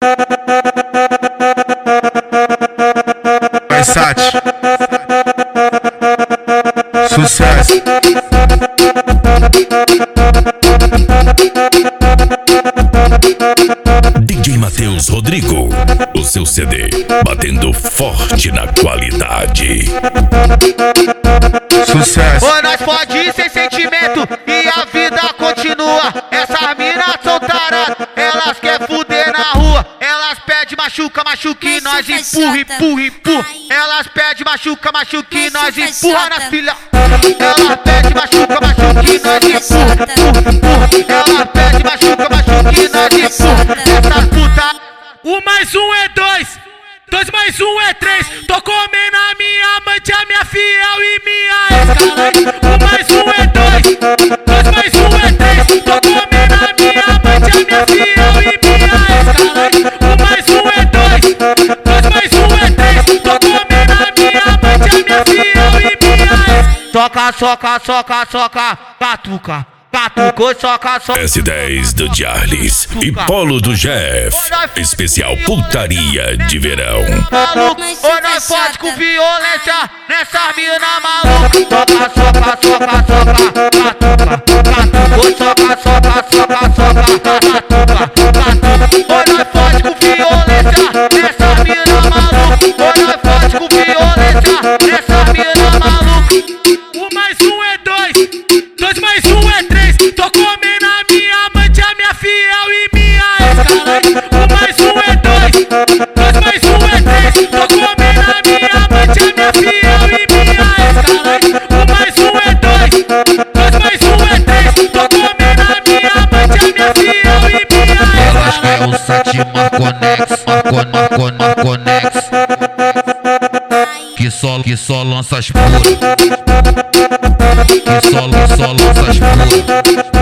Versace, sucesso. DJ Matheus Rodrigo, o seu CD batendo forte na qualidade. Sucesso. Ô, nós pode sem sentimento e a vida continua. Essas minas são taradas, elas querem fuder na rua. Elas pedem machuca, machuca e nós empurra, empurra, empurra. Elas pedem machuca, machuca e nós empurra na filha. Elas pedem machuca, machuca e nós empurra, empurra, empurra. Elas pedem machuca, machuca e nós empurra. Essas putas. 1 mais 1 é 2, 2 mais 1 é 3. Tô comendo a minha amante, a minha fiel e minha ex. 1 mais 1 é 2, 2 mais 1 é 3. Tô comendo a minha amante, a minha fiel e minha ex. 1 mais 1 é 2, 2 mais 1 é 3. Tô comendo a minha amante, a minha fiel e minha ex. Soca, soca, soca, soca, catuca. Catucou, soca, soca. S10 do Charles e Polo do Jeff. Especial putaria de verão. Maluco, ou nós pode com violência nessa mina maluca. Soca, soca, soca, soca, catuca. Soca, soca, soca, soca, catuca. Ou nós pode com violência nessa mina maluca. Ou nós pode com violência nessa mina maluca. 1 mais 1 é 2, 2 mais 1 é 3. Tô comendo a minha amante, a minha fiel e minha ex. 1 mais 1 é 2, 2 mais 1 é 3. Tô comendo a minha amante, a minha fiel e minha ex. 1 mais 1 é 2, 2 mais 1 é 3. Tô comendo a minha amante, a minha fiel e minha ex. Elas querem o site Marconex, que só lança as puras. Que só lança as puras.